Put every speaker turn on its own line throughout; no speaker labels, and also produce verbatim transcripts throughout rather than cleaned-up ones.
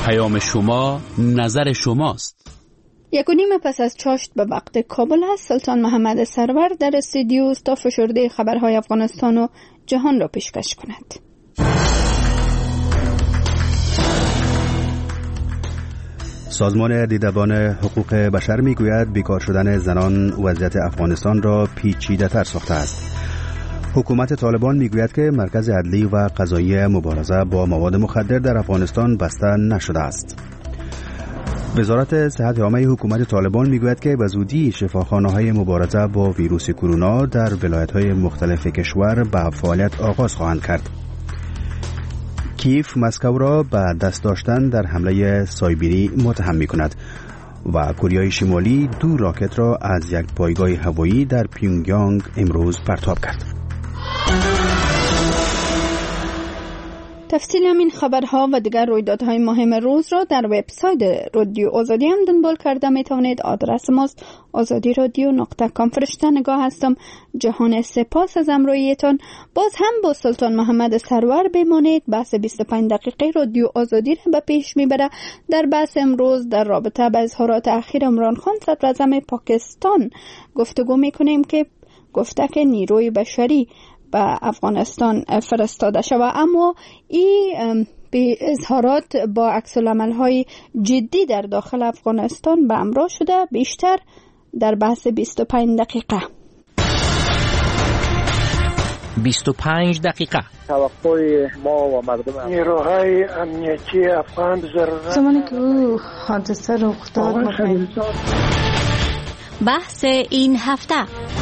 پیام شما، نظر شماست.
یک و نیم پس از چاشت به وقت کابل است. سلطان محمد سرور در استودیو است تا فشرده خبرهای افغانستان و جهان را پیشکش کند.
سازمان دیدبان حقوق بشر میگوید بیکار شدن زنان وضعیت افغانستان را پیچیده‌تر ساخته است. حکومت طالبان میگوید که مرکز عدلی و قضایی مبارزه با مواد مخدر در افغانستان بسته نشده است. وزارت صحت عامه حکومت طالبان میگوید که به زودی شفاخانه‌های مبارزه با ویروس کرونا در ولایت‌های مختلف کشور به فعالیت آغاز خواهند کرد. کیف مسکو را به دست داشتن در حمله سایبری متهم می‌کند و کره شمالی دو راکت را از یک پایگاه هوایی در پیونگیانگ امروز پرتاب کرد.
تفصیل همین خبرها و دیگر رویدادهای مهم روز را در وبسایت رادیو آزادی هم دنبال کرده می توانید. آدرس ماست آزادی رادیو نقطه کام. فرشته نگاه هستم. جهان سپاس از همراهیتان. باز هم با سلطان محمد سرور بمانید. بحث بیست و پنج دقیقه رادیو آزادی را به پیش میبره. در بحث امروز در رابطه با اظهارات اخیر عمران خان صدر اعظم پاکستان گفتگو میکنیم که گفته که نیروی بشری به افغانستان فرستاده شود، اما این به اظهارات با عکس العمل‌های جدی در داخل افغانستان به همراه شده. بیشتر در بحث بیست و پنج دقیقه.
بیست و پنج دقیقه.
توقع ما و مردم
نیروهای امنیتی افغان ضرورت
زمانی که او حادثه رخ داد.
بحث این هفته.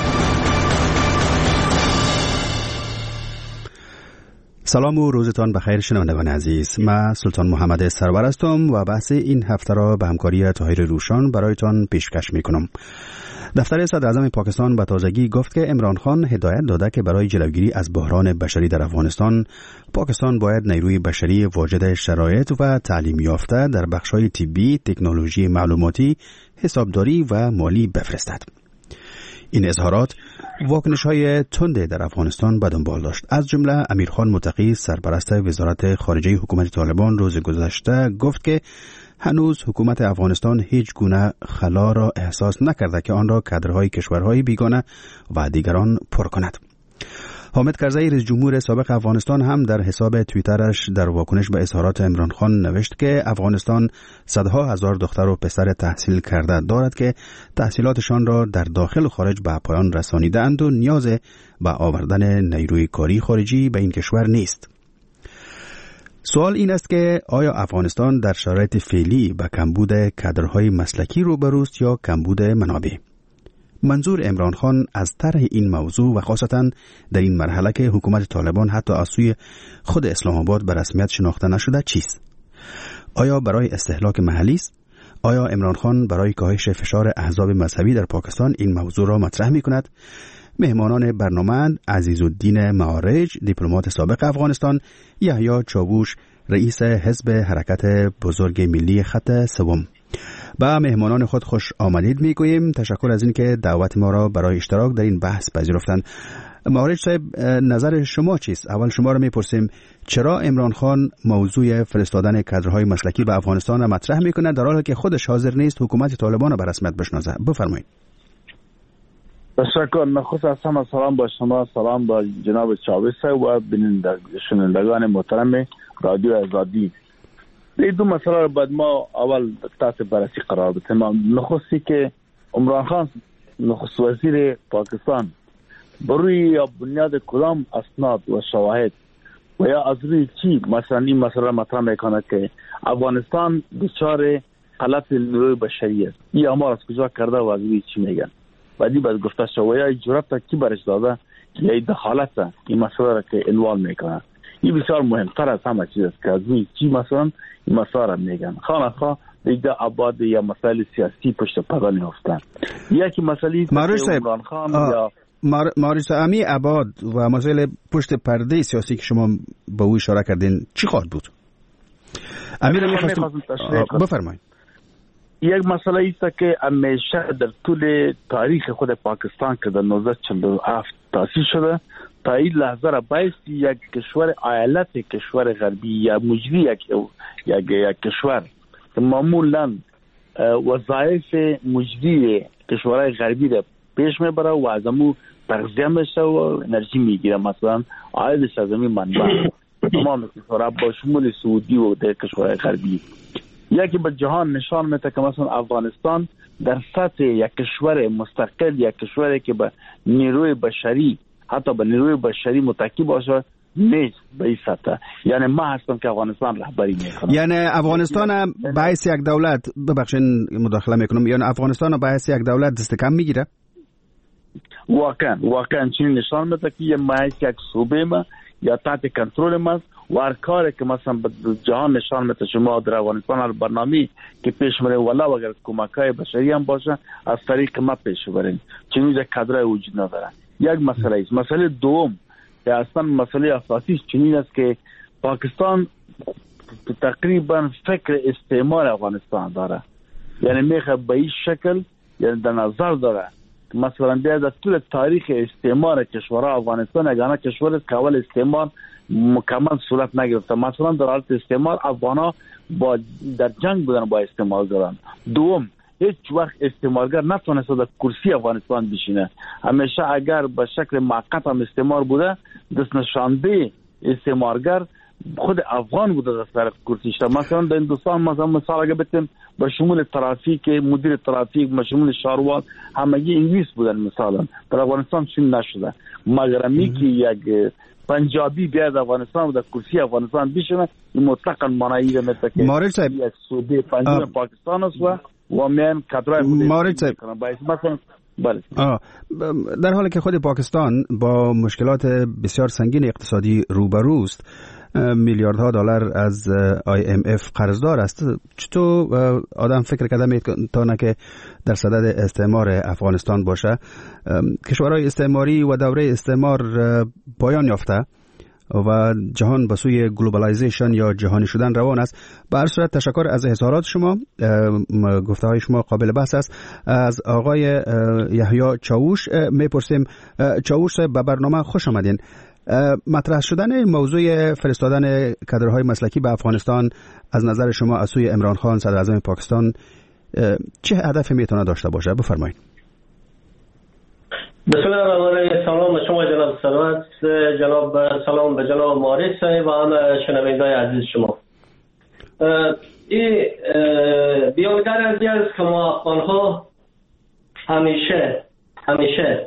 سلام و روزتان بخیر شنوندگان عزیز. من سلطان محمد سرور هستم و بحث این هفته را به همکاری طاهر روشان برایتان پیشکش میکنم. دفتر صدر اعظم پاکستان به تازگی گفت که عمران خان هدایت داده که برای جلوگیری از بحران بشری در افغانستان، پاکستان باید نیروی بشری واجد شرایط و تعلیم یافته در بخش‌های طبی، تکنولوژی معلوماتی، حسابداری و مالی بفرستد. این اظهارات واکنش‌های تند در افغانستان به دنبال داشت. از جمله امیرخان متقی سرپرست وزارت خارجه حکومت طالبان روز گذشته گفت که هنوز حکومت افغانستان هیچ گونه خلا را احساس نکرده که آن را کادرهای کشورهای بیگانه و دیگران پر کند. حامد کرزی رئیس جمهور سابق افغانستان هم در حساب توییترش در واکنش به اظهارات عمران خان نوشت که افغانستان صدها هزار دختر و پسر تحصیل کرده دارد که تحصیلاتشان را در داخل و خارج به پایان رسانیدند و نیاز به آوردن نیروی کاری خارجی به این کشور نیست. سوال این است که آیا افغانستان در شرایط فعلی به کمبود کادرهای مسلکی روبروست یا کمبود منابع؟ منظور عمران خان از طرح این موضوع و خاصتا در این مرحله که حکومت طالبان حتی از سوی خود اسلام آباد به رسمیت شناخته نشده چیست؟ آیا برای استهلاک محلی است؟ آیا عمران خان برای کاهش فشار احزاب مذهبی در پاکستان این موضوع را مطرح می کند؟ مهمانان برنامه عزیزالدین معارج، دیپلمات سابق افغانستان، یحیی چاووش، رئیس حزب حرکت بزرگ ملی خط سوم. با مهمانان خود خوش آمدید میگوییم. تشکر از این که دعوت ما را برای اشتراک در این بحث پذیرفتند. معارج صاحب، نظر شما چیست؟ اول شما را میپرسیم چرا عمران خان موضوع فرستادن کادرهای مسلکی به افغانستان را مطرح میکنه در حالی که خودش حاضر نیست حکومت طالبان را به رسمیت بشناسه؟ بفرمایید.
تشکر. نخست از همه سلام با شما، سلام با جناب چاوش و شنوندگان محترم رادیو آزادی. این دو مسئله را باید ما اول تحت بررسی قرار بدیم. نخستی که عمران خان نخست وزیر پاکستان بروی یا بنیاد کدام اسناد و شواهد و یا از روی چی مثلا این مسئله را مطرح میکنه که افغانستان دچار حالت نیروی بشری است؟ این امر از کجا کرده و از روی چی میگن؟ بعدی باید گفته شد و یا جرأت کی برش داده که یا دخالت این مسئله را که انوال میکنه؟ این بسیار مهمتر از همه چیز است که از روی چی مثلا این مسئله را میگن. خانخواه دیگه آباد یا مسائل سیاسی پشت پرده میافتن. یکی مسئله عمران خان یا
مارس امی آباد و مسائل پشت پرده سیاسی که شما به او اشاره کردین چی خواهد بود؟ امیر می‌خواستم بفرمایید.
یک مسئله است که همیشه در طول تاریخ خود پاکستان که در نوزده چهل و هفت تأسیس شده تا این لحظه را بایستی یک کشور ایالت کشور غربی یا مجری یک یک یک کشور معمولا وظایف مجدی کشورهای غربی را پیش میبره و از امو تغذیه میشه و انرژی میگیره. مثلا عایدش از این منبع تمام کشورها با شمول سعودی و در کشورهای غربی یکی به جهان نشان میده که مثلا افغانستان در سطح یک کشور مستقل، یک کشوری که به نیروی بشری حتی به نیروی بشری متکی باشه نیست به این سطح. یعنی ما هستم که افغانستان رهبری میکنم.
یعنی افغانستان به حیث یک دولت، ببخشید مداخله میکنم، یعنی افغانستان به حیث یک دولت دست کم میگیره؟
واقعا واقعا چنین نشان میده که ما یک صوبه ما یا تحت کنترل ما و هر کاری که مثلا به جهان نشان میده شما در افغانستان هر برنامه‌ای که پیش میره ولا اگر کمک‌های بشری هم باشه از طریق ما پیش بریم، چنین یک کادر وجود نداره. یک مسئله است. مسئله دوم که اصلا مسئله اساسی چنین است که پاکستان تقریبا فکر استعمار افغانستان داره. یعنی میخواد به این شکل یعنی در نظر داره مثلا بیا در طول تاریخ استعمار کشورها افغانستان یگانه کشور است که اول استعمار مکمل صورت نگرفته. مثلا در حالت استعمار افغانها با در جنگ بودن با استعمارگران. دوم هیچ وقت استعمارگر نتونسته در کرسی افغانستان بشینه. همیشه اگر به شکل موقت هم استعمار بوده دست نشانده استعمارگر خود افغان بوده در سر کرسی شده. مثلا در هندوستان مثلا مثال اگه بتیم به شمول ترافیک، مدیر ترافیک، به شمول شاروان همگی انگلیس بودن مثلا. در افغانستان چنین نشده مگر امی که یک پنجابی بیاد افغانستان و در کرسی افغانستان بشینه این مطلقاً معنی را میده که
مارج صاحب
یک صوبه پنجم پاکستان است و و من کادرای
مارج صاحب
مثلا بله
در حالی که خود پاکستان با مشکلات بسیار سنگین اقتصادی روبروست، میلیاردها دلار از آی ام اف قرضدار است، چطور آدم فکر کرده میتونه که در صدد استعمار افغانستان باشه؟ کشورهای استعماری و دوره استعمار پایان یافته و جهان به سوی گلوبالایزیشن یا جهانی شدن روان است. به هر صورت تشکر از اظهارات شما، گفته های شما قابل بحث است. از آقای یحیی چاوش میپرسیم. چاوش صاحب به برنامه خوش آمدین. مطرح شدن موضوع فرستادن کادرهای مسلکی به افغانستان از نظر شما از سوی عمران خان صدر اعظم پاکستان چه هدفی میتونه داشته باشه؟ بفرمایید.
بسم الله الرحمن الرحیم. سلام به شما جناب سلامت، جناب سلام به جناب مارس و همه شنوندگان عزیز شما. این بیانگر از است که ما افغان‌ها همیشه همیشه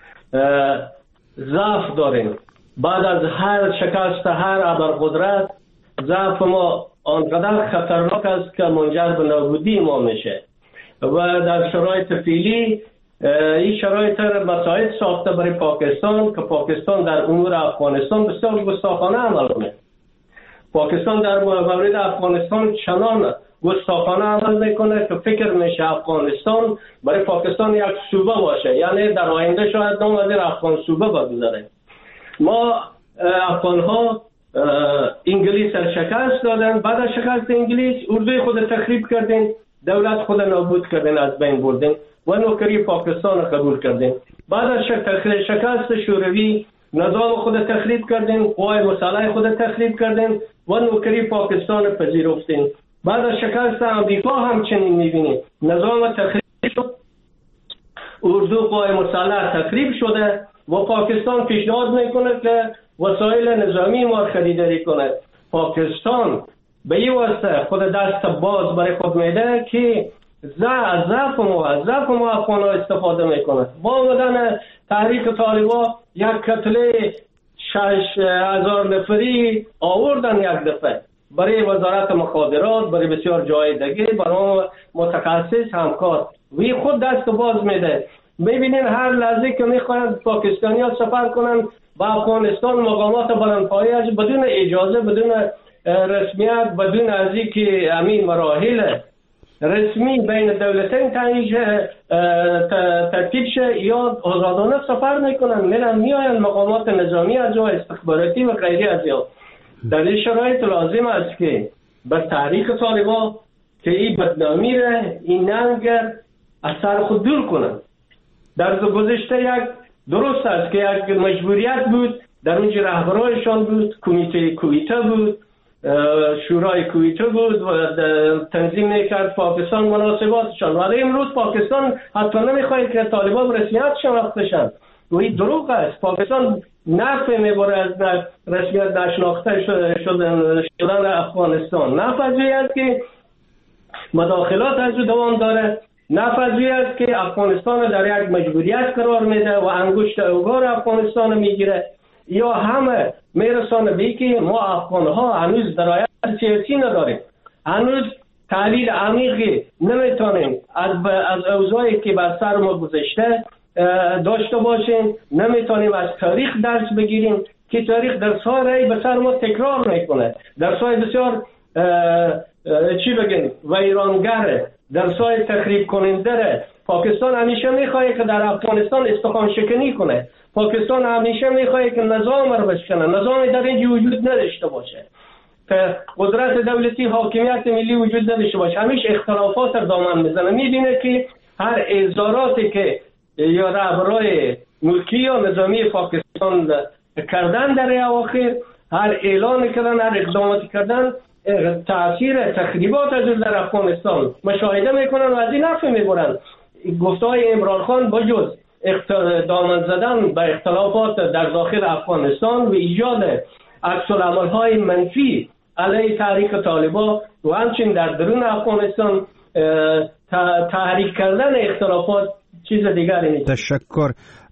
ضعف داریم. بعد از هر شکست هر ابرقدرت ضعف ما آنقدر خطرناک است که منجر به نابودی ما میشه و در شرایط فعلی این شرایط مساعد ساخته برای پاکستان که پاکستان در امور افغانستان بسیار گستاخانه عمل کنه. پاکستان در مورد افغانستان چنان گستاخانه عمل میکنه که فکر میشه افغانستان برای پاکستان یک صوبه باشه، یعنی در آینده شاید نام از افغان صوبه بگذاره. ما افغان ها انگلیس را شکست دادن، بعد از شکست انگلیس اردوی خود تخریب کردین، دولت خود نابود کردین، از بین بردین و نوکری پاکستان را قبول کردین. بعد از شکست شوروی نظام خود تخریب کردین، قوای مسلح خود تخریب کردین و نوکری پاکستان پذیرفتین. بعد از شکست امریکا همچنین میبینید نظام تخریب شد، اردو قوای مسلح تخریب شده و پاکستان پیشنهاد میکنه که وسایل نظامی ما خریداری کنه. پاکستان به این واسطه خود دست باز برای خود میده که ضعف ما ضعف ما افغان ها استفاده میکنه. با آمدن تحریک طالبان یک کتله شش هزار نفری آوردن یک دفعه برای وزارت مخابرات، برای بسیار جای دیگه، برای متخصص همکار وی خود دست باز میده. میبینین هر لحظه که میخواهند پاکستانی ها سفر کنن با افغانستان مقامات بلندپایه‌اش بدون اجازه، بدون رسمیت، بدون از اینکه امین مراحل رسمی بین دولتین ترتیب شه یا آزادانه سفر میکنن، میرن میاین مقامات نظامی از جا استخباراتی و غیری از جا. در این شرایط لازم است که به تحریک طالبان که این بدنامی را این ننگر از سر خود دور کنن. در گذشته یک درست است که یک مجبوریت بود، در اونجا رهبرایشان بود، کمیته کویته بود شورای کویتو بود و تنظیم میکرد پاکستان مناسباتشان، ولی امروز پاکستان حتی نمیخواهید که طالبان رسمیت شناخته بشن و این دروغ است. پاکستان نفع میبره از رسمیت نشناخته شدن شدن افغانستان. نفع است که مداخلات از دوام داره، نفع است که افغانستان در یک مجبوریت قرار میده و انگشت اوگار افغانستان میگیره، یا همه میرسانه به که ما افغانها هنوز درایت سیاسی نداریم، هنوز تحلیل عمیقی نمیتونیم از از اوضاعی که بر سر ما گذشته داشته باشیم، نمیتونیم از تاریخ درس بگیریم که تاریخ درس‌های رای به سر ما تکرار میکنه، درس‌های بسیار چی بگیم ویرانگره، درس‌های تخریب کننده. پاکستان همیشه میخواد که در افغانستان استخوان شکنی کنه، پاکستان همیشه میخواد که نظام رو بشکنه، نظامی در اینجا وجود نداشته باشه، که قدرت دولتی حاکمیت ملی وجود نداشته باشه، همیشه اختلافات رو دامن میزنه. میبینه که هر اظهاراتی که یا رهبرای ملکی یا نظامی پاکستان کردن در اواخر، هر اعلان کردن، هر اقداماتی کردن، تاثیر تخریبات از در افغانستان مشاهده میکنن و از این نفع میبرن. گفته‌های عمران خان با جز دامن زدن به اختلافات در داخل افغانستان و ایجاد عکس‌العمل‌های منفی علیه تحریک طالبان و همچنین در درون افغانستان تحریک کردن اختلافات چیز دیگری نیست.
تشکر.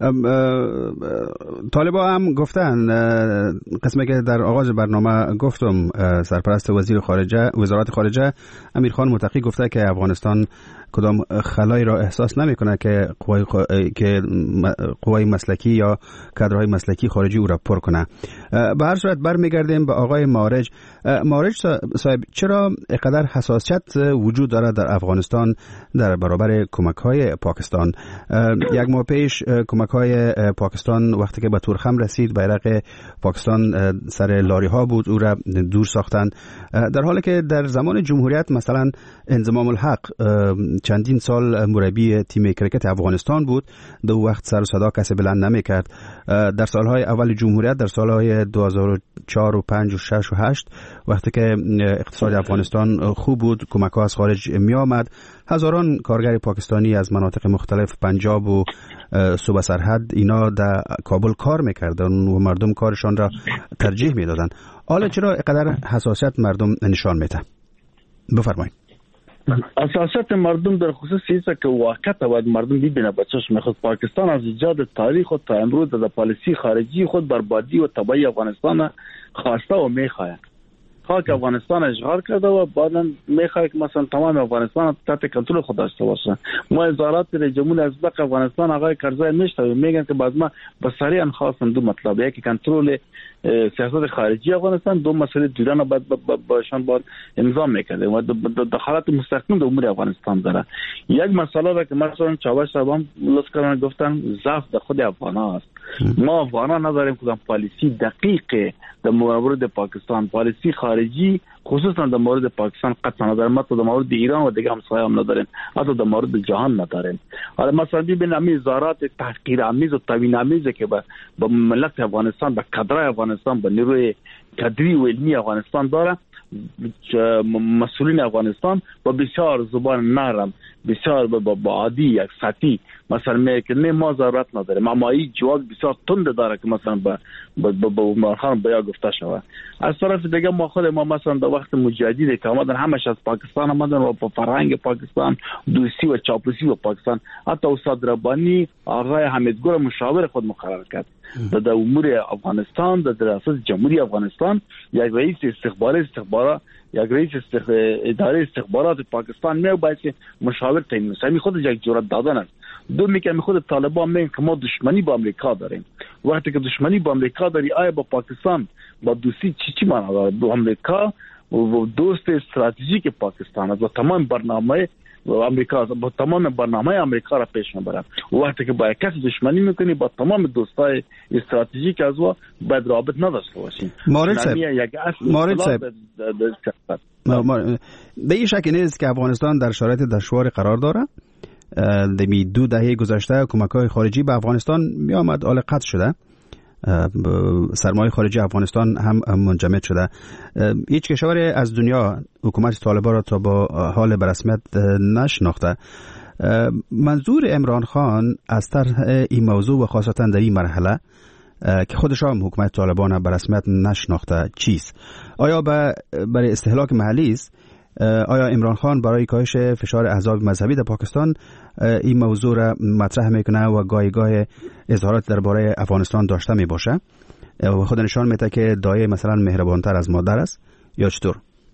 طالبا هم گفتن، قسمی که در آغاز برنامه گفتم، سرپرست وزیر خارجه وزارت خارجه امیرخان متقی گفته که افغانستان کدام خلایی را احساس نمیکنه که قوای خ... که قوای مسلکی یا کادرهای مسلکی خارجی او را پر کنه. به هر صورت برمیگردیم به آقای مارج. مارج صاحب، چرا اینقدر حساسیت وجود داره در افغانستان در برابر کمک‌های پاکستان؟ یک ماه پیش کمک‌های پاکستان وقتی که به تورخم رسید، بیرق پاکستان سر لاری‌ها بود، او را دور ساختن، در حالی که در زمان جمهوریت مثلا انضمام الحق چندین سال مربی تیم کرکت افغانستان بود، دو وقت سر و صدا کسی بلند نمی‌کرد. در سالهای اول جمهوریت، در سالهای دو هزار و چهار و پنج و شش و هشت وقتی که اقتصاد افغانستان خوب بود، کمک‌ها از خارج می آمد، هزاران کارگر پاکستانی از مناطق مختلف پنجاب و صوبه سرحد اینا در کابل کار میکردن و مردم کارشان را ترجیح میدادن. حالا چرا اینقدر حساسیت مردم نشان میده؟ بفرمایید.
حساسیت مردم در خصوص چیزی که واقعا باید مردم ببینه به چشم خود. پاکستان از ایجاد تاریخ خود تا امروز در پالیسی خارجی خود بربادی و تباهی افغانستان خواسته و میخواد. خاک افغانستان اشغال کرده و بعدا میخواد که مثلا تمام افغانستان تحت کنترل خود داشته باشه. ما وزارت رئیس جمهور ازبق افغانستان آقای کرزی میشته میگن که بعد ما به صریحا خواستن دو مطلب، یکی کنترل سیاست خارجی افغانستان، دو مسئله دیران بعد باشان باید انظام میکرده و دخالت مستقیم در امور افغانستان داره. یک مسئله را که مثلا چاوش صاحب هم لطف کردن گفتن ضعف در خود افغان‌ها است. ما افغان‌ها نداریم کدام پالیسی دقیق در مورد پاکستان، پالیسی خارجی خصوصا در مورد پاکستان قطعا نداریم، حتی در مورد ایران و دیگه همسایه هم نداریم، حتی در مورد جهان نداریم. حالا مثلا ببین همین اظهارات تحقیرآمیز و توهین‌آمیز که به ملت افغانستان، به کادرای افغانستان، به نیروی کادری و علمی افغانستان داره، مسئولین افغانستان با بسیار زبان نرم، بسیار با عادی یک سطحی مثلا میگه که نه ما ضرورت نداریم، اما این جواب بسیار تند داره که مثلا با با عمر خان بیا گفته شود. از طرف دیگه ما خود ما مثلا در وقت مجاهدین که آمدن همش از پاکستان آمدن و با فرهنگ پاکستان، دوستی و چاپلوسی و پاکستان، حتی استاد ربانی آقای حمیدگور مشاور خود مقرر کرد در امور افغانستان، در ریاست جمهوری افغانستان یک رئیس استخبارات استخبارات یک رئیس استخ... اداره استخبارات پاکستان می باید که مشاور تعیین کنه. خود یک جرأت دادن است. دو میگه خود طالبان میگن که ما دشمنی با امریکا داریم. وقتی که دشمنی با امریکا داری، آیا با پاکستان با دوستی چی چی معنا داره؟ دو امریکا و دوست استراتژیک پاکستان است و تمام برنامه و امریکا با تمام برنامه امریکا را پیش میبرد. وقتی که با کسی دشمنی میکنی، با تمام دوستای استراتژیک از او باید رابط نداشته باشیم.
مارج صاحب، مارج صاحب به این شک نیست که افغانستان در شرایط دشوار قرار داره. دمی دو دهه گذشته کمک‌های خارجی به افغانستان می آمد، حال قطع شده سرمایه خارجی افغانستان هم منجمد شده. هیچ کشوری از دنیا حکومت طالبان را تا با حال به رسمیت نشناخته. منظور عمران خان از طرح این موضوع و خاصتا در این مرحله که خودش هم حکومت طالبان به رسمیت نشناخته چیست؟ آیا برای استهلاک محلی است؟ آیا عمران خان برای کاهش فشار احزاب مذهبی در پاکستان این موضوع را مطرح میکنه و گاهی گاهی اظهارات درباره افغانستان داشته می باشه و خود نشان میده که دایه مثلا مهربانتر از مادر است یا چطور؟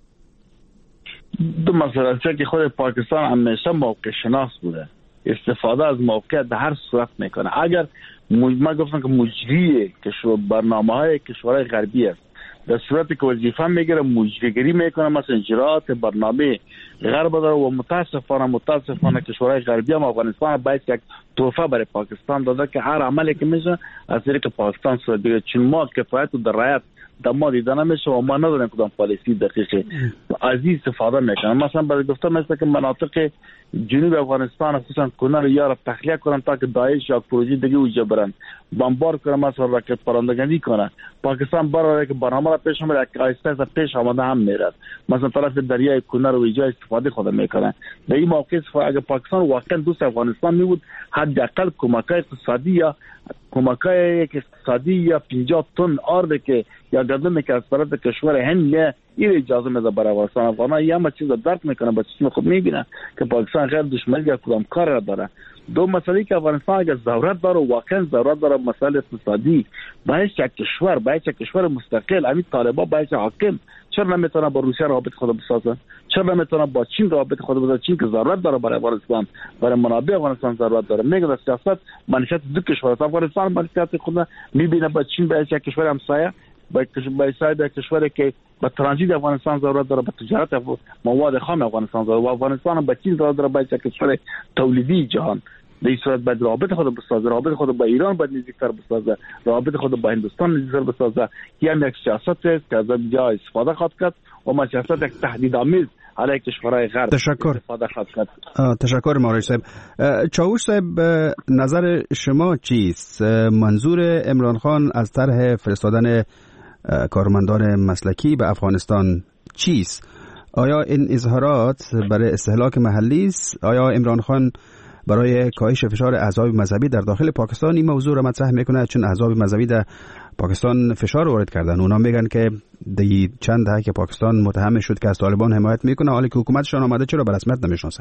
دو مسئله است که خود پاکستان همیشه موقع شناس بوده، استفاده از موقعیت به هر صورت میکنه. اگر ما گفتم که مجری کشور برنامه های کشورهای غربی است، در صورتی که وظیفه میگیره مجریگری میکنه، مثلا اجرات برنامه غرب داره و متاسفانه متاسفانه کشورهای غربی هم افغانستان باید یک تحفه برای پاکستان داده که هر عملی که میشه از طریق پاکستان صورت بگیره، چون ما کفایت و درایت در ما دیده نمیشه و ما نداریم کدام پالیسی دقیقی از این استفاده میکنن. مثلا برای گفتم مثل که مناطق جنوب افغانستان خصوصا کنر یا را تخلیه کنن تا که داعش یا پروژه دیگه اوجا برن بمبار کنن، مثلا راکت پرندگانی کنن. پاکستان برای که برنامه را پیش آمده که آیسته از پیش آمده هم میرد، مثلا طرف دریای کنر و ایجا استفاده خود میکنن. در این موقع اگر پاکستان واقعا دوست افغانستان می بود، حداقل کمکای اقتصادی یا کمکای اقتصادی یا پنجاه تن آرد که یا گندم که از طرف کشور هند یا این اجازه میده برای افغانستان. افغانان یا همه چیز درک میکنن، با چشم خود میبینن که پاکستان غیر دشمنی یا کدام کار را داره. دو مسئله که افغانستان اگر ضرورت داره واقعا ضرورت داره مسئله اقتصادی، باید یک کشور باید یک کشور مستقل، همین طالبان باید حاکم چرا نمیتونه با روسیه رابطه خود بسازه؟ چرا نمیتونه با چین رابطه خود بسازه؟ چین که ضرورت داره برای افغانستان، برای منابع افغانستان ضرورت داره. میگه در سیاست منشأت دو کشور، افغانستان منشأت خود میبینه با چین باید یک کشور همسایه، با کشور کشوری که با ترانزیت افغانستان ضرورت داره، با تجارت مواد خام افغانستان ضرورت داره. افغانستان با چین ضرورت داره، باید یک کشور تولیدی جهان. در این صورت باید رابطه خود بسازه، رابطه خود با ایران باید نزدیکتر بسازه، رابطه خود با هندوستان نزدیکتر بسازه. یعنی یک سیاست است که از اینجا استفاده خواهد کرد و ما سیاست یک تهدیدآمیز علیه کشورهای غرب
تشکر
استفاده خواهد کرد.
تشکر مولوی صاحب. چاوش صاحب، نظر شما چیست؟ منظور عمران خان از طرح فرستادن کارمندان مسلکی به افغانستان چیست؟ آیا این اظهارات برای استهلاک محلی است؟ آیا عمران خان برای کاهش فشار احزاب مذهبی در داخل پاکستان این موضوع را مطرح میکنه؟ چون احزاب مذهبی در پاکستان فشار وارد کردن، اونا میگن که دی چند دهه که پاکستان متهم شد که از طالبان حمایت میکنه، حالی که حکومتشان آمده چرا به رسمیت نمیشناسه؟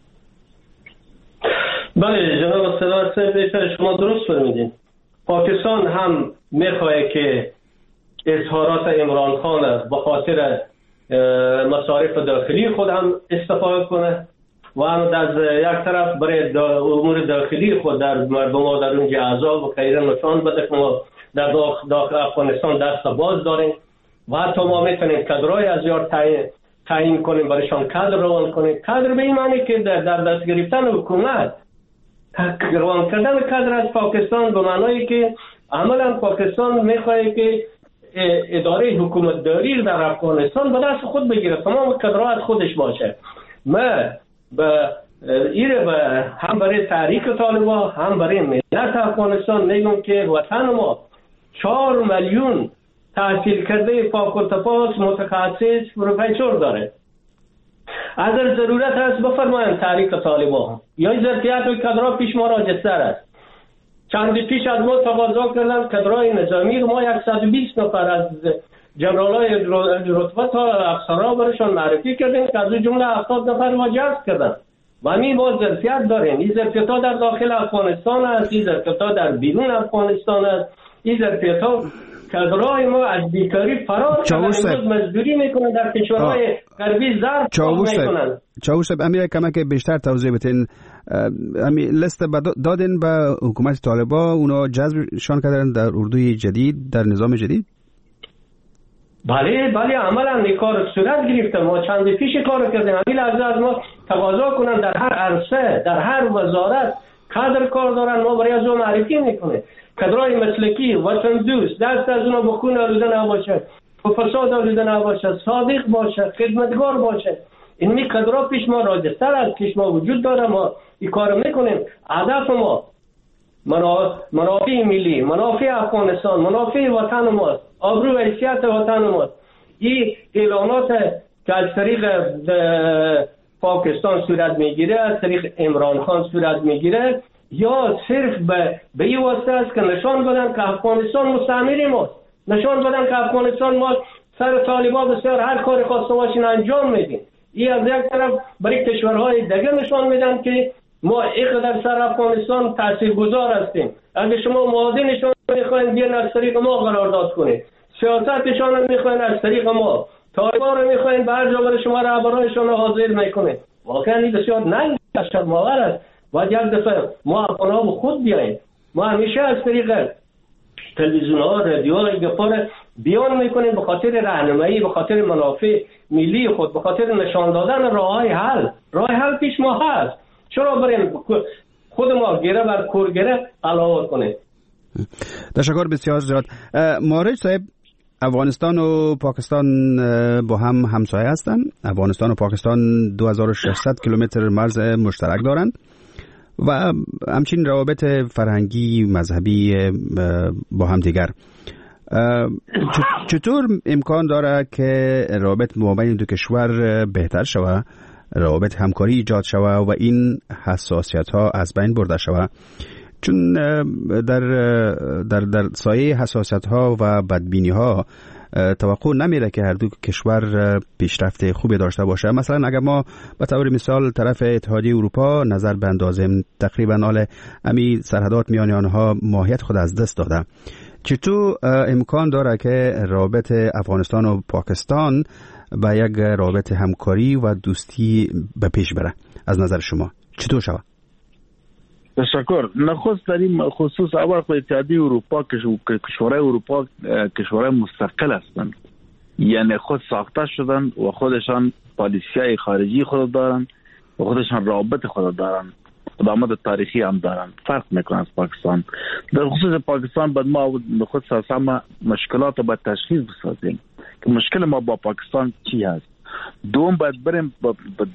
بله جناب صدر شما درست فرمودید. پاکستان هم میخواد که اظهارات عمران خان است به خاطر مصارف داخلی خود هم استفاده کنه و هم از یک طرف برای دا امور داخلی خود در مردم در اونجا احزاب و غیره نشان بده که ما در داخل افغانستان دست باز داریم و حتی ما میتونیم کادرهای از یار تعیین کنیم، برایشان کادر روان کنیم. کادر به این معنی که در, در دست گرفتن حکومت، روان کردن کادر از پاکستان به معنی که عملا پاکستان میخواد که اداره حکومت داری در افغانستان به دست خود بگیره، تمام کادرها از خودش باشه. ما به ایره به هم برای تحریک طالبان هم برای ملت افغانستان میگم که وطن ما چهار میلیون تحصیل کرده پاک و تفاس متخصص پروفسور داره. اگر ضرورت هست بفرمایید تحریک طالبان یا ظرفیت و کادرها پیش ما راجستر است. چند پیش از ما تقاضا کردن کادرهای نظامی ما صد و بیست نفر از جنرالای رتبه تا افسرها برشان معرفی کردیم که از اون جمله هفتاد نفر ما جذب کردن و همین با ظرفیت داریم. این ظرفیت ها در داخل افغانستان است، این ظرفیت ها در بیرون افغانستان است. این ظرفیت ها کادرهای ما از بیکاری فرار کردن، مزدوری میکنن در کشورهای غربی، ظرف میکنن.
چاوش صاحب امیر کمک بیشتر توضیح بدین. امی لست دادن به حکومت طالبان، اونا جذبشان کردن در اردوی جدید، در نظام جدید؟
بله بله عملا این کار صورت گرفته. ما چند پیش کار کردیم. همین لحظه از ما تقاضا کنن در هر عرصه در هر وزارت کادر کار دارن، ما برای از اون معرفی میکنه. کادرهای مسلکی، وطن دوست، دست از اونا به خون آلوده نباشه، به فساد آلوده نباشه، صادق باشه، خدمتگار باشه. این می کادرها پیش ما راجستر از پیش ما وجود داره، ما این کار میکنیم. هدف ما منافع ملی، منافع افغانستان، منافع وطن ماست، آبرو و حیثیت وطن ماست. این اعلانات که از طریق پاکستان صورت میگیره، از طریق عمران خان صورت میگیره، یا صرف به به این واسطه است که نشان بدن که افغانستان مستعمره ماست، نشان بدن که افغانستان ما سر طالبان بسیار هر کار خواسته باشین انجام میدیم. این از یک طرف برای کشورهای دیگه نشان میدن که ما اینقدر سر افغانستان تاثیرگذار هستیم. اگه شما معادنشان میخواین بیان از طریق ما قرارداد کنید، سیاستشان رو میخواین از طریق ما، طالبان رو میخواین به هر جا بره شما رهبرانشان رو حاضر میکنید. واقعا این بسیار ننگ شرم‌آور است. باید یک دفعه ما افغان‌ها به خود بیاییم. ما همیشه از طریق تلویزیون‌ها، رادیوها گپار بیان میکنیم به خاطر راهنمایی، به خاطر منافع ملی خود، به خاطر نشان دادن راه‌های حل. راه حل پیش ما هست. چرا بریم خود ما گره بر کور گره علاوه کنیم؟
تشکر بسیار زیاد. مارج صاحب، افغانستان و پاکستان با هم همسایه هستند. افغانستان و پاکستان دو هزار و ششصد کیلومتر مرز مشترک دارند و همچنین روابط فرهنگی مذهبی با هم دیگر. چطور امکان داره که روابط مابین دو کشور بهتر شود، روابط همکاری ایجاد شود و این حساسیت ها از بین برده شود؟ چون در در در سایه حساسیت ها و بدبینی ها توقع نمیره که هر دو کشور پیشرفت خوبی داشته باشه. مثلا اگر ما به طور مثال طرف اتحادیه اروپا نظر بندازیم، تقریبا حال امی سرحدات میان آنها ماهیت خود از دست داده. چطور امکان داره که رابط افغانستان و پاکستان به یک رابط همکاری و دوستی به پیش بره؟ از نظر شما چطور شود؟
تشکر. نخست در این خصوص اول خود اتحادیه اروپا، کشورهای اروپا کشورهای مستقل هستند، یعنی خود ساخته شدن و خودشان پالیسی خارجی خود دارن و خودشان رابط خود دارن، قدامت تاریخی هم دارن. فرق میکنه از پاکستان. در خصوص پاکستان باید ما خود ساسا مشکلات رو باید تشخیص بسازیم که مشکل ما با پاکستان چی هست. دوم باید بریم با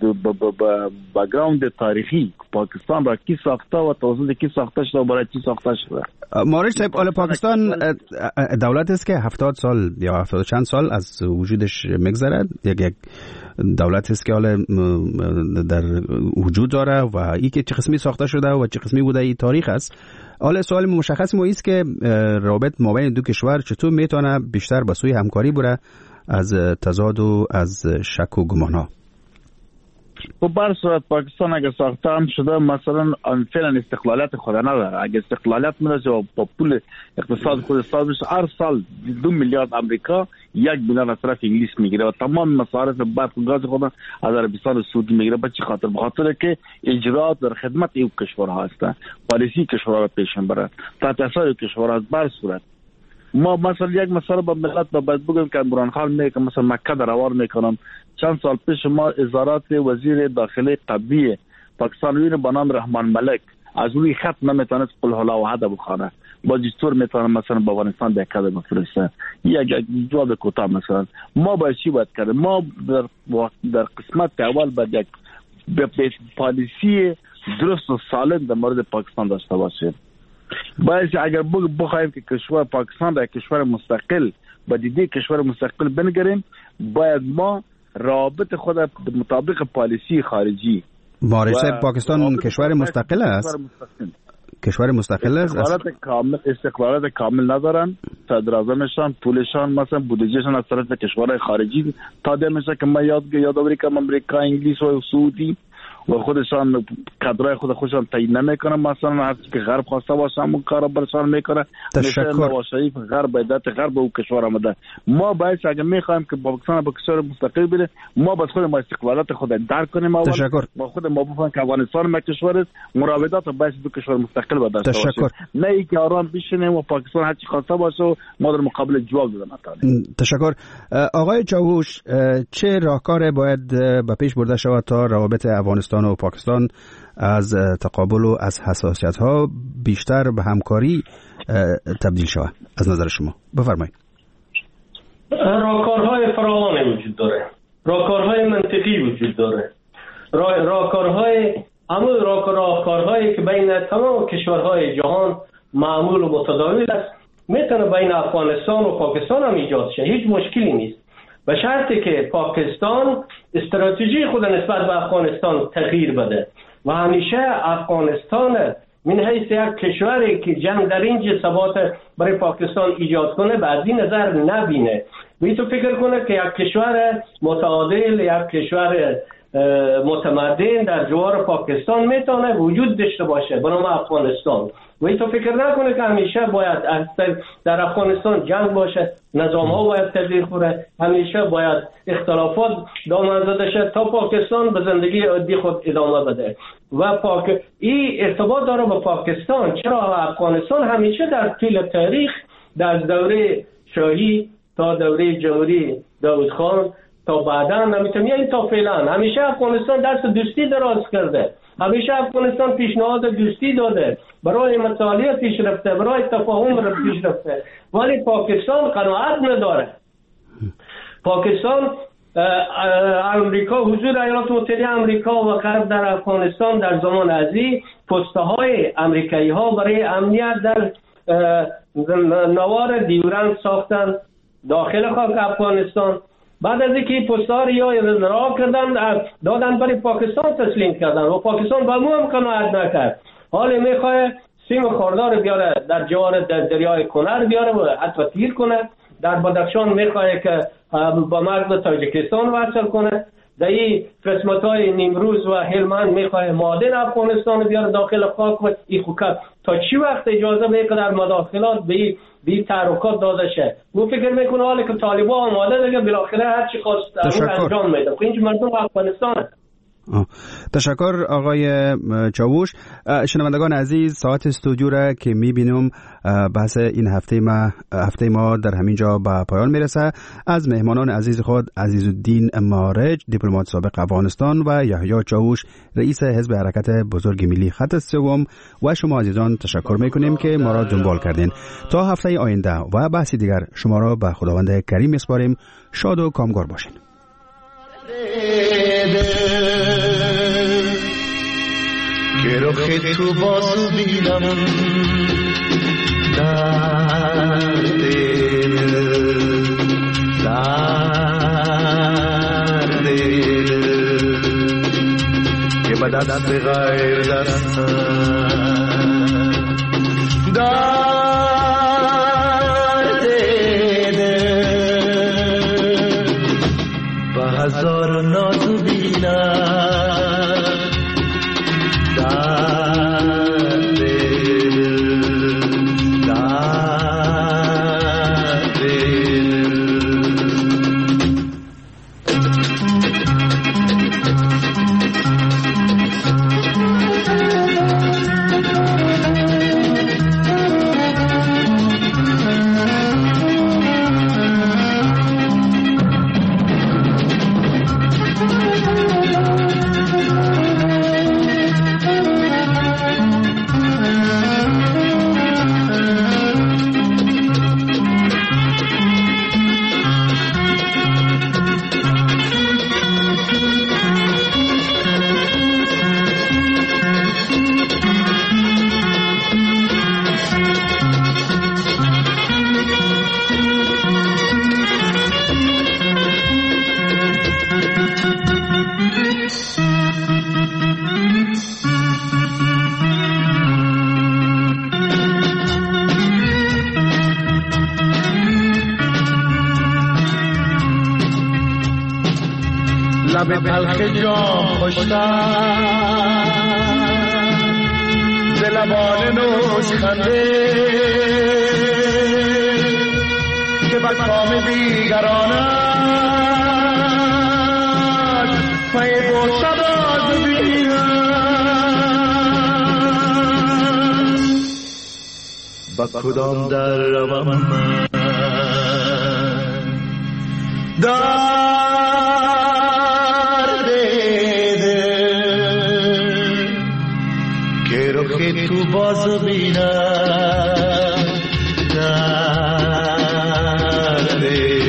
بگراوند تاریخی پاکستان را کی ساخته و توسط کی ساخته شده و برای چی ساخته شده.
مارج صاحب، حالا پاکستان دولت است که هفتاد سال یا هفتاد چند سال از وجودش میگذرد، یک یک دولت است که حالا در وجود داره و ای که چه قسمی ساخته شده و چه قسمی بوده ای تاریخ است. حالا سوال مشخص ما است که رابط مابین دو کشور چطور میتونه بیشتر به سوی همکاری بره از تضاد و از شک و گمان ها؟
و بر صورت پاکستان اگر ساخته هم شده مثلا فعلا استقلالیت خود نداره. اگر استقلالیت میرسه و با پول اقتصاد خود ساز بشه، هر سال دو میلیارد امریکا یک میلیارد از طرف انگلیس میگیره و تمام مصارف برق و گاز خود از عربستان سعودی میگیره. به چه خاطر؟ به خاطر که اجرات در خدمت این کشورها هستند، پالیسی کشورها را پیش میبرند تا تاثیر کشورها از بر صورت. ما مثلا یک مثلا با ملت با باید بگم که عمران خان میگه مثلا مکه در روار میکنم. چند سال پیش ما ازارات وزیر داخلی قبلی پاکستان به نام رحمان ملک از روی خط نمیتونست قل هلا و حدا بخونه، با دستور میتونه مثلا با افغانستان به کده بفرسته. یک جواب کوتاه مثلا ما باید چی باید کرد؟ ما در در قسمت اول باید یک پالیسی درست و سالم در مورد پاکستان داشته باشیم. باید اگر بخوایم که کشور پاکستان را کشور مستقل با دیده کشور مستقل بنگریم، باید ما رابط خود مطابق پالیسی خارجی.
مارج صاحب، پاکستان کشور مستقل است. کشور مستقل است.
استقلالات کامل استقلالات کامل ندارن. صدراعظمشان پولشان مثلا بودجهشان از طرف کشورهای خارجی تادیه میشه که ما یاد یادآوری کنم امریکا، انگلیس و سعودی و خودشان کادرای خود خودشان تعیین نمیکنن. مثلا هر چی که غرب خواسته باشه اون کارا برشان میکنه.
تشکر.
نواز شریف غرب ایدات غرب او کشور آمده. ما باید اگه میخوایم که پاکستان به کشور مستقل بره، ما باید خود ما استقلالات خود درک کنیم. اول
تشکر.
ما خود ما بفهمیم که افغانستان ما کشور است، مراودات باید دو کشور مستقل باید داشته باشه.
تشکر.
نه اینکه آرام بشینیم و پاکستان هر چی خواسته باشه و ما در مقابل جواب بدیم.
تشکر. آقای چاوش، چه راهکار باید به پیش برده شود تا روابط افغانستان و پاکستان از تقابل و از حساسیت ها بیشتر به همکاری تبدیل شود از نظر شما؟ بفرمایید.
راهکارهای فراوانی وجود داره، راهکارهای منطقی وجود داره، راهکارهای اما راهکارهایی که بین تمام کشورهای جهان معمول و متداول است میتونه بین افغانستان و پاکستان هم ایجاد شه، هیچ مشکلی نیست، به شرطی که پاکستان استراتژی خود نسبت به افغانستان تغییر بده و همیشه افغانستان من حیث یک کشوری که جنگ در این ثبات برای پاکستان ایجاد کنه به از این نظر نبینه. و تو فکر کنه که یک کشور متعادل، یک کشور متمدن در جوار پاکستان میتونه وجود داشته باشه به نام افغانستان. و تو فکر نکنه که همیشه باید در افغانستان جنگ باشه، نظام ها باید تغییر کنه، همیشه باید اختلافات دامن زده شه تا پاکستان به زندگی عادی خود ادامه بده. و پاک این ارتباط داره با پاکستان. چرا افغانستان همیشه در طول تاریخ در دوره شاهی تا دوره جمهوری داود خان تا بعدا نمیتونم یعنی تا فعلا همیشه افغانستان دست دوستی دراز کرده، همیشه افغانستان پیشنهاد دوستی داده، برای مطالعه پیش رفته، برای تفاهم را پیش رفته، ولی پاکستان قناعت نداره. پاکستان امریکا، حضور ایالات متحده امریکا و غرب در افغانستان در زمان ازی پسته های امریکایی ها برای امنیت در نوار دیورند ساختن داخل خاک افغانستان. بعد از اینکه پسته ها یا رها کردن دادن برای پاکستان تسلیم کردن و پاکستان با مو هم قناعت نکرد. حالا میخواه سیم خاردار بیاره در جوار در دریای کنر بیاره و حتی تیر کنه. در بدخشان میخواه که با مرز تاجیکستان وصل کنه. در این قسمت های نیمروز و هلمند میخواه معادن افغانستان بیاره داخل خاک و این خوکت تا چی وقت اجازه به در مداخلات به این تحرکات داده شه. او فکر میکنه حالا که طالبان آماده دیگه بالاخره هر چی خواست انجام میده. اینج مردم افغانستان.
تشکر آقای چاووش. شنوندگان عزیز، ساعت استودیو را که میبینم بحث این هفته ما هفته ما در همین جا به پایان میرسه. از مهمانان عزیز خود عزیزالدین مارج، دیپلمات سابق افغانستان، و یحیی چاووش، رئیس حزب حرکت بزرگ ملی خط سوم، و شما عزیزان تشکر میکنیم که ما را دنبال کردین. تا هفته آینده و بحثی دیگر شما را به خداوند کریم میسپاریم. شاد و کامگار باشین.
که رخ تو باز بینم در دل در دل که به دست غیر دستم در دل به هزار ناز بینم در دل در دل. لب تلخ جام خوشتر ز لبان نوش خنده که بر کام دیگرانت پی بوسد از بینم با کدام در روم من در تو باز بینم در دل